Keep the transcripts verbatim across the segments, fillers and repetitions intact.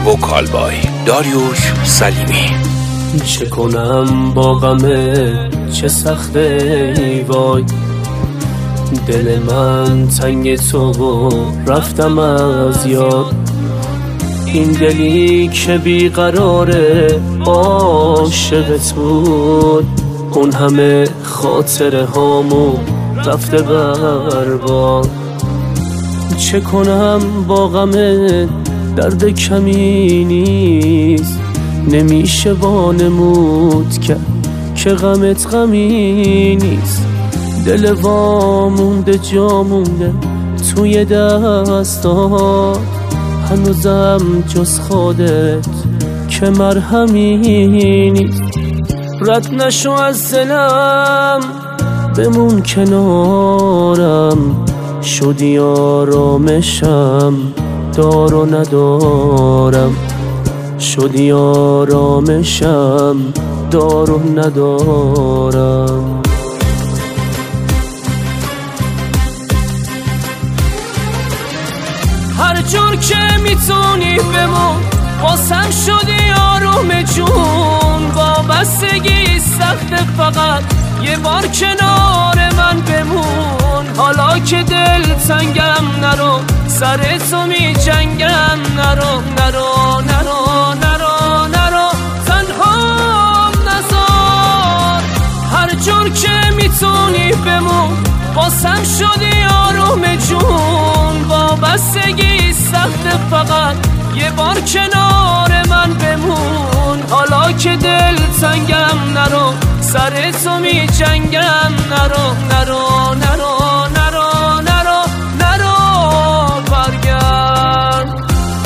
وکال بای داریوش سلیمی. چه کنم با غمه چه سخته ای وای، دل من تنگ تو و رفتم از یاد. این دلی که بیقراره عاشقت بود، اون همه خاطره هامو رفته برباد. چه کنم با غمه درد کمی نیست، نمیشه وانمود کرد که غمت غمی نیست. دل وامونده جا مونده توی دستات، هنوزم جز خودت که مرهمی نیست. رد نشو از دلم بمون کنارم، شدی آرامشم دار و ندارم، شدی آرامشم دار و ندارم. هر جور که میتونی بمون واسم شدی آروم جون. وابستگی سخت، فقط یه بار کنار من بمون. حالا که دل تنگم نرو، سر تو می جنگم نرو نرو نرو نرو نرو تنهام نذار. هر جور که میتونی بمون واسم شدی آروم جون. وابستگی سخت، فقط یه بار کنار من بمون. حالا که دل تنگم نرو، سر تو می جنگم نرو نرو نرو نرو نرو نرو برگرد.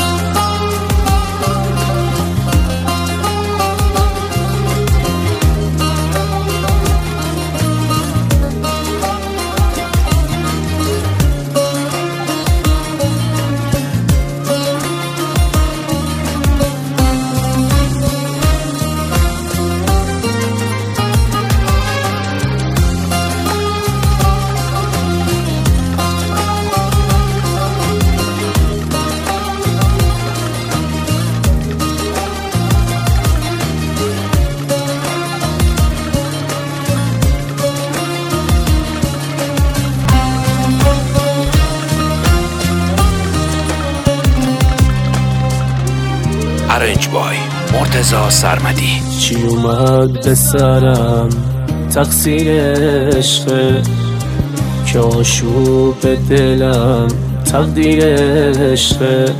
ارنج بای مرتضی سرمدی. چی اومد به سرم تقصیر عشقه، که آشوب دلم تقدیر عشقه.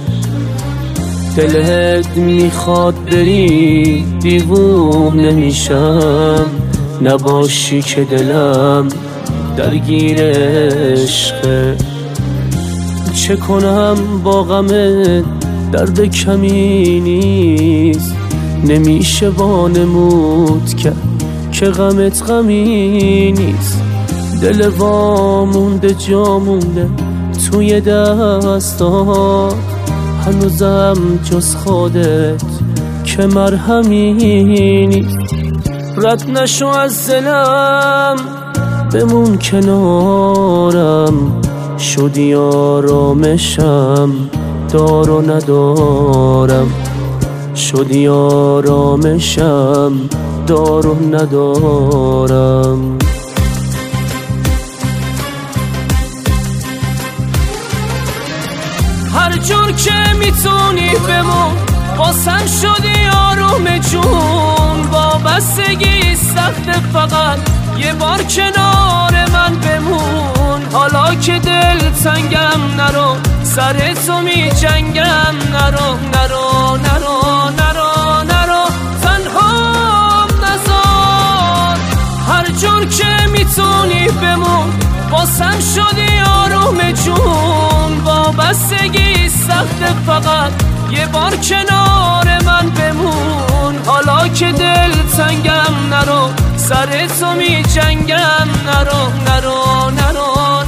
دلت میخواد بری دیوونه میشم، نباشی که دلم درگیر عشقه. چه کنم با غمت درد کمی نیست، نمیشه وانمود کرد که غمت غمی نیست. دل وامونده جا مونده توی دستات، هنوزم جز خودت که مرهمی نیست. رد نشو از دلم بمون کنارم، شدی آرامشم دار و ندارم، شدی آرامشم دار و ندارم. هر جور که میتونی بمون واسم شدی آروم جون. وابستگی سخت، فقط یه بار کنار من بمون. حالا که دل تنگم نرو، سر تو می جنگم نرو نرو نرو نرو نرو تنهام نذار. هر جور که میتونی بمون واسم شدی آروم جون. وابستگی سخت، فقط یه بار کنار من بمون. حالا که دل تنگم نرو، سر تو می جنگم نرو نرو نرو